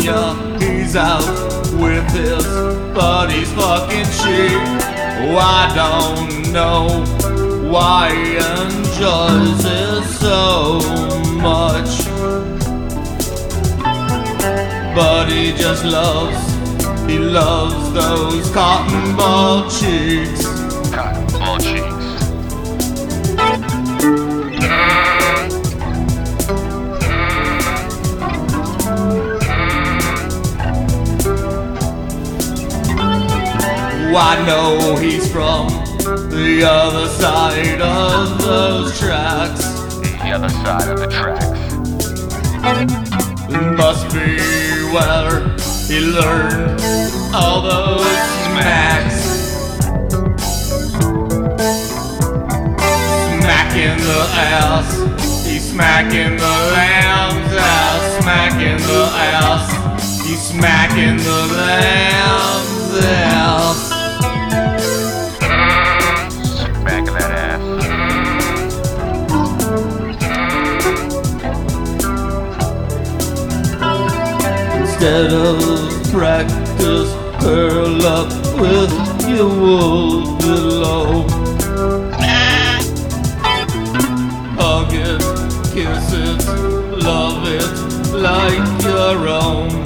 ya, he's out with his buddies fucking cheap. Oh, I don't know why he enjoys it so much, but he just loves those cotton ball cheeks. Cotton ball cheeks. I know he's from the other side of those tracks. The other side of the tracks. It must be where he learned all those smacks. Smacking the ass, he's smacking the lamb's ass. Smacking the ass, he's smacking the lamb's ass. Back of that ass. Instead of practice, curl up with your wool below. Hug it, kiss it, love it like your own.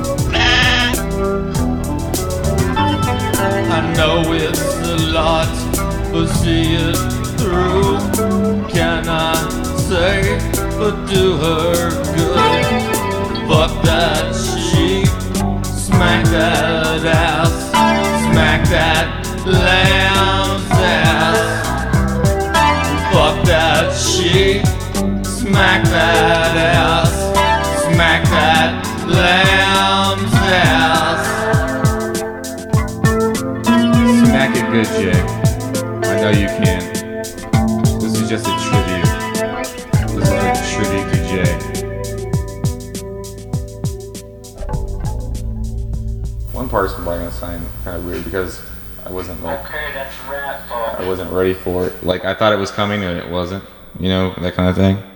I know it's a lot, but see it through. Can I say, but do her good? Fuck that sheep, smack that ass, smack that lamb's ass. Fuck that sheep, smack that ass, smack that lamb's ass. Smack it good, Jay. I know you can. This is just a tribute. This is a tribute to Jay. One part's probably gonna sound kind of weird because I wasn't like, okay, that's rap, I wasn't ready for it. Like I thought it was coming and it wasn't. You know, that kind of thing.